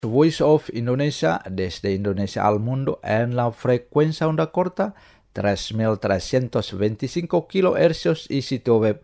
Voice of Indonesia desde Indonesia al mundo en la frecuencia onda corta 3.325 kHz y sitio web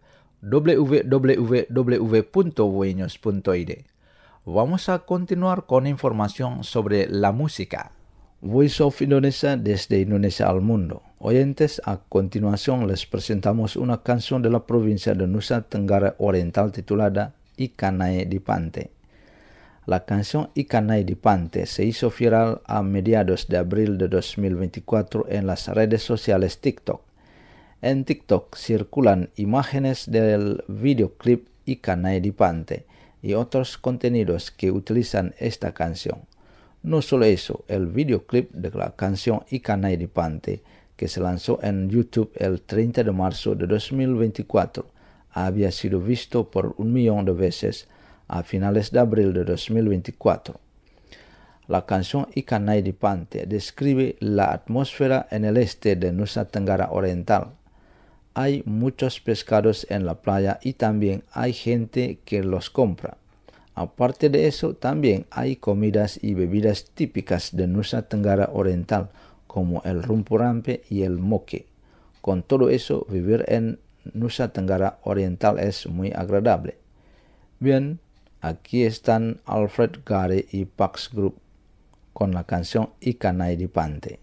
www.voinews.id. Vamos a continuar con información sobre la música. Voice of Indonesia desde Indonesia al mundo. Oyentes, a continuación les presentamos una canción de la provincia de Nusa Tenggara Oriental titulada Ikan di Pantai. La canción Ikan di Pantai se hizo viral a mediados de abril de 2024 en las redes sociales TikTok. En TikTok circulan imágenes del videoclip Ikan di Pantai y otros contenidos que utilizan esta canción. No solo eso, el videoclip de la canción Ikan di Pantai, que se lanzó en YouTube el 30 de marzo de 2024, había sido visto por 1 millón de veces a finales de abril de 2024. La canción Ikan di Pantai describe la atmósfera en el este de Nusa Tenggara Oriental. Hay muchos pescados en la playa y también hay gente que los compra. Aparte de eso, también hay comidas y bebidas típicas de Nusa Tenggara Oriental, como el rumpu rampe y el moke. Con todo eso, vivir en Nusa Tenggara Oriental es muy agradable. Bien, aquí están Alfred Gare y Pax Group con la canción Ikan di Pantai.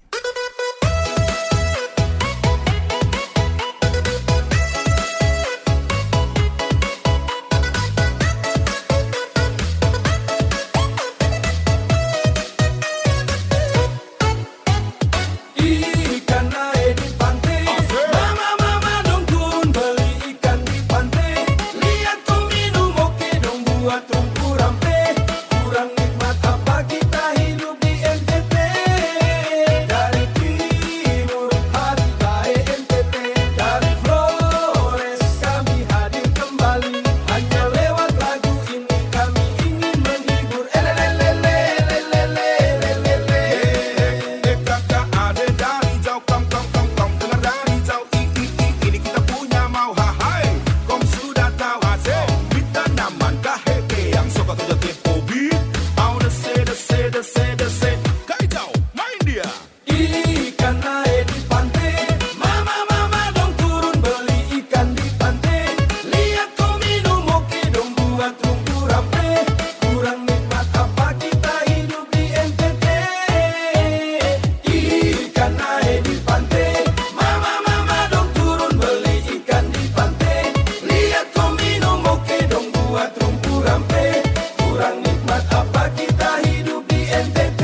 Kurang nikmat apa kita hidup di NTT.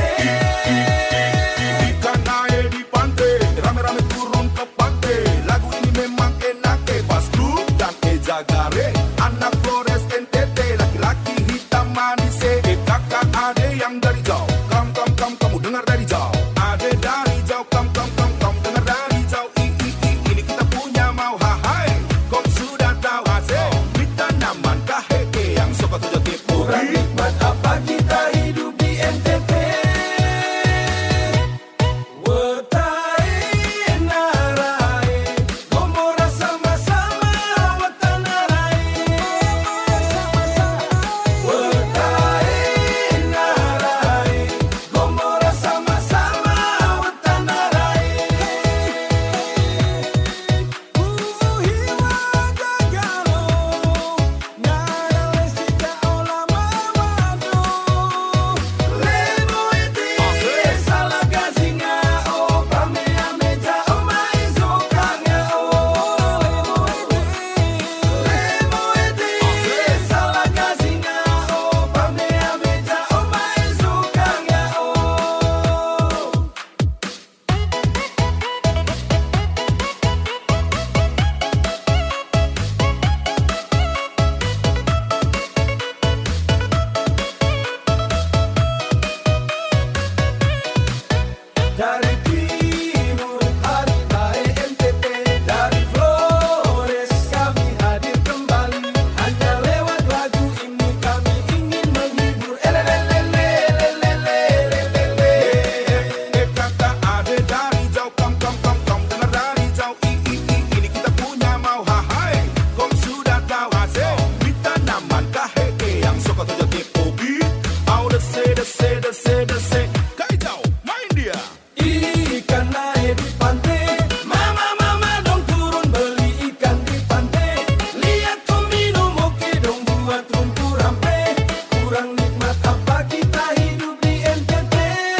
dese-dese. Kacau, main dia. Ikan naik di pantai, mama dong turun beli ikan di pantai. Lihat kau minum oke dong buat rumpu rampe. Kurang nikmat apa kita hidup di NTT.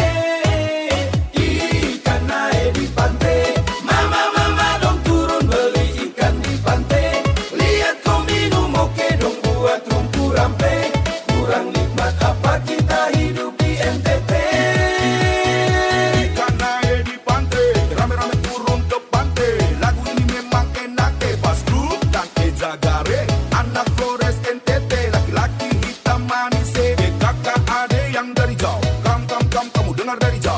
Ikan naik di pantai, mama dong turun beli ikan di pantai. Lihat kau minum oke dong buat rumpu rampe. Kurang nikmat apa kita hidup di NTT. Ikan naik di pantai, rame-rame turun ke pantai. Lagu ini memang enak Pas Group dan Ejagare. Anak Flores NTT, laki-laki hitam manis. Kakak ade yang dari jauh, kamu dengar dari jauh.